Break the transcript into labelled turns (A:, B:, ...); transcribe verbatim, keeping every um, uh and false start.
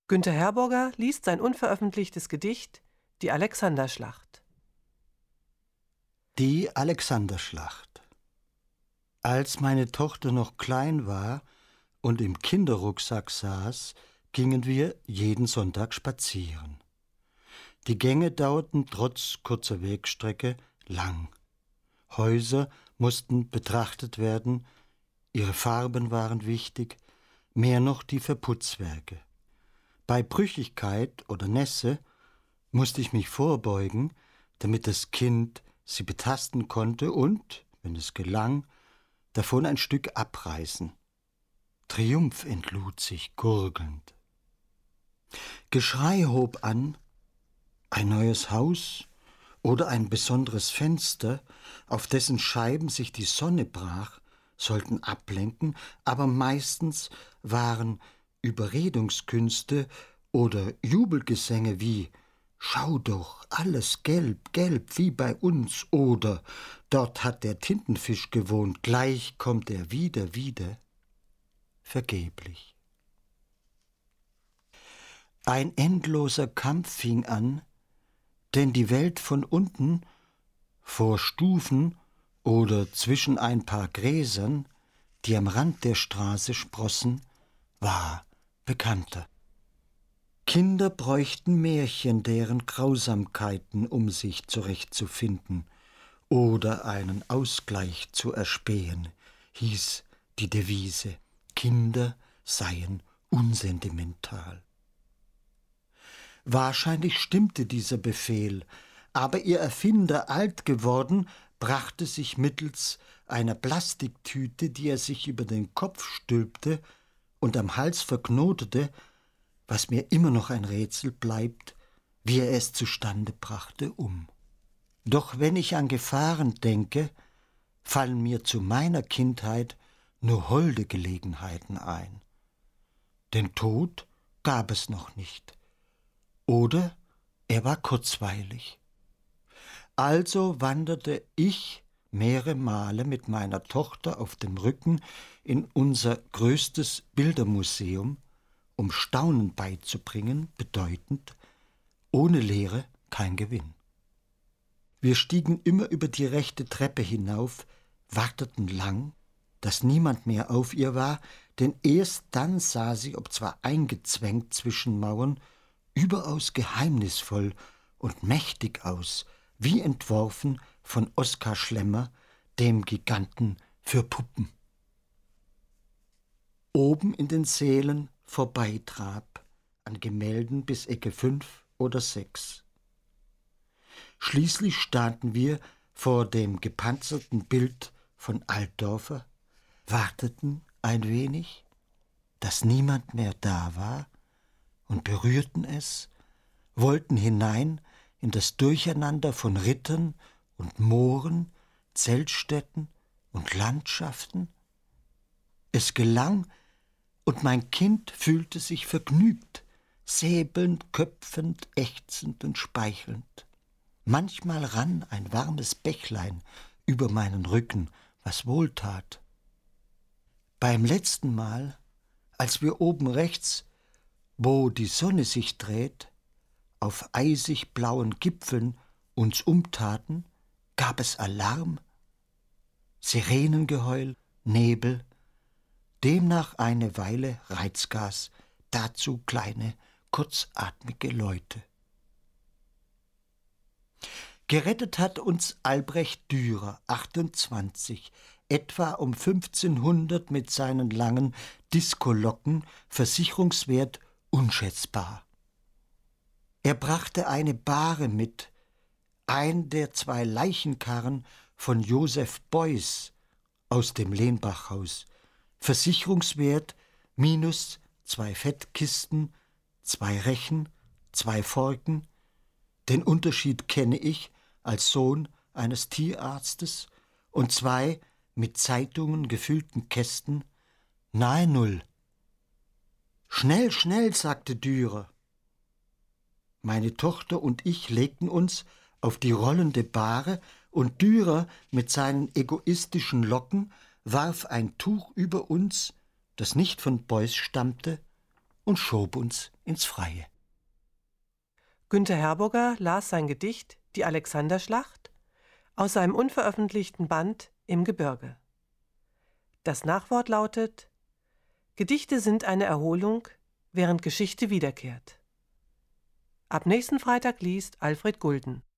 A: Günter Herborger liest sein unveröffentlichtes Gedicht »Die Alexanderschlacht«.
B: Die Alexanderschlacht. Als meine Tochter noch klein war und im Kinderrucksack saß, gingen wir jeden Sonntag spazieren. Die Gänge dauerten trotz kurzer Wegstrecke lang. Häuser mussten betrachtet werden, ihre Farben waren wichtig, mehr noch die Verputzwerke. Bei Brüchigkeit oder Nässe musste ich mich vorbeugen, damit das Kind sie betasten konnte und, wenn es gelang, davon ein Stück abreißen. Triumph entlud sich gurgelnd. Geschrei hob an, ein neues Haus oder ein besonderes Fenster, auf dessen Scheiben sich die Sonne brach, sollten ablenken, aber meistens waren Überredungskünste oder Jubelgesänge wie »Schau doch, alles gelb, gelb wie bei uns« oder »Dort hat der Tintenfisch gewohnt, gleich kommt er wieder, wieder« vergeblich. Ein endloser Kampf fing an, denn die Welt von unten, vor Stufen oder zwischen ein paar Gräsern, die am Rand der Straße sprossen, war bekannter. Kinder bräuchten Märchen, deren Grausamkeiten, um sich zurechtzufinden oder einen Ausgleich zu erspähen, hieß die Devise. Kinder seien unsentimental. Wahrscheinlich stimmte dieser Befehl, aber ihr Erfinder, alt geworden, brachte sich mittels einer Plastiktüte, die er sich über den Kopf stülpte und am Hals verknotete, was mir immer noch ein Rätsel bleibt, wie er es zustande brachte, um. Doch wenn ich an Gefahren denke, fallen mir zu meiner Kindheit nur holde Gelegenheiten ein. Den Tod gab es noch nicht. Oder er war kurzweilig. Also wanderte ich mehrere Male mit meiner Tochter auf dem Rücken in unser größtes Bildermuseum, um Staunen beizubringen, bedeutend, ohne Lehre kein Gewinn. Wir stiegen immer über die rechte Treppe hinauf, warteten lang, dass niemand mehr auf ihr war, denn erst dann sah sie, obzwar eingezwängt zwischen Mauern, überaus geheimnisvoll und mächtig aus, wie entworfen von Oskar Schlemmer, dem Giganten für Puppen. Oben in den Sälen vorbeitrab, an Gemälden bis Ecke fünf oder sechs. Schließlich standen wir vor dem gepanzerten Bild von Altdorfer, warteten ein wenig, dass niemand mehr da war, und berührten es, wollten hinein in das Durcheinander von Rittern und Mooren, Zeltstätten und Landschaften. Es gelang, und mein Kind fühlte sich vergnügt, säbelnd, köpfend, ächzend und speichelnd. Manchmal rann ein warmes Bächlein über meinen Rücken, was wohltat. Beim letzten Mal, als wir oben rechts, wo die Sonne sich dreht, auf eisig blauen Gipfeln uns umtaten, gab es Alarm, Sirenengeheul, Nebel, demnach eine Weile Reizgas, dazu kleine, kurzatmige Leute. Gerettet hat uns Albrecht Dürer, achtundzwanzig, etwa um fünfzehnhundert mit seinen langen Diskolocken, Versicherungswert unschätzbar. Er brachte eine Bahre mit, ein der zwei Leichenkarren von Josef Beuys aus dem Lehnbachhaus, Versicherungswert minus zwei Fettkisten, zwei Rechen, zwei Forken. Den Unterschied kenne ich als Sohn eines Tierarztes, und zwei mit Zeitungen gefüllten Kästen, nahe Null. »Schnell, schnell«, sagte Dürer. Meine Tochter und ich legten uns auf die rollende Bahre, und Dürer mit seinen egoistischen Locken warf ein Tuch über uns, das nicht von Beuys stammte, und schob uns ins Freie.
A: Günter Herburger las sein Gedicht »Die Alexanderschlacht« aus seinem unveröffentlichten Band »Im Gebirge«. Das Nachwort lautet: Gedichte sind eine Erholung, während Geschichte wiederkehrt. Ab nächsten Freitag liest Alfred Gulden.